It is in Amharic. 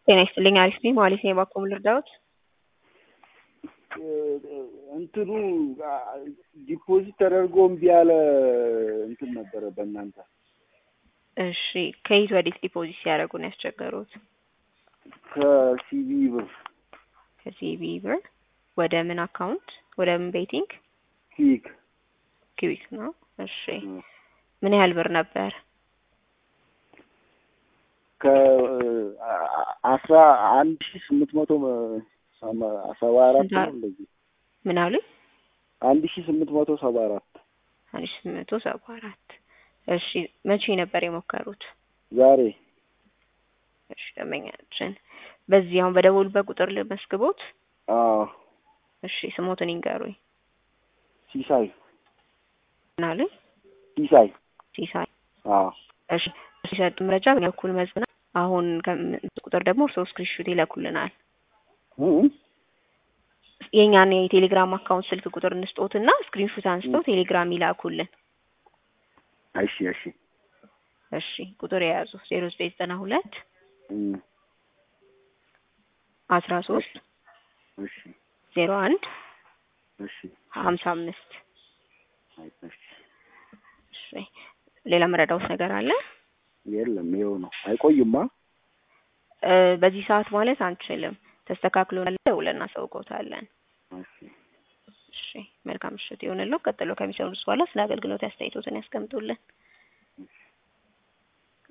ጤና ይስጥልኝ። አሪፍ ነኝ። ማለት ነው የባኮም ልርዳዎት? እንትኑ ዲፖዚት ተደርጎ እምቢ ያለ እንትን ነበረ በእናንተ። እሺ ከየት ወዴት ዲፖዚት ሲያደርጉ ነው ያስቸገሩት? ከሲቢ ብር። ከሲቢ ብር ወደ ምን አካውንት? ወደ ምን ቤቲንግ? ኪዊክ ነው። እሺ ምን ያህል ብር ነበር? ከ11,874 ነው እንደዚህ። ምን አሉ? 1874 1874 እሺ መቼ ነበር የሞከሩት? ዛሬ። እሺ ደመኛችን በዚህ አሁን በደወሉበት ቁጥር ለመስክቦት? አዎ። እሺ ስሞትን ይንገሩኝ። ሲሳይ። ምን አሉ? ሲሳይ። አዎ። እሺ ሲሰጥ መረጃ በኩል መዝና አሁን ቁጥር ደግሞ ስክሪንሾት ይልኩልናል። የኛን የቴሌግራም አካውንት ስልክ ቁጥር እንስጦትና ስክሪንሾት አንስተው ቴሌግራም ይላኩልን። እሺ ቁጥር የያዙ 0992 13 01 55 እሺ ሌላ መረዳውስ ነገር አለ? የለም ይኸው ነው። አይቆይማ። በዚህ ሰዓት ማለት አንችልም። ተስተካክሎ ደውለና ሰውቆታለን። እሺ መልካም ምሽት ይሁንልዎ። ቀጥሎ ከሚሰሩት በኋላ ስለ አገልግሎት አስተያየቶትን ያስቀምጡልን።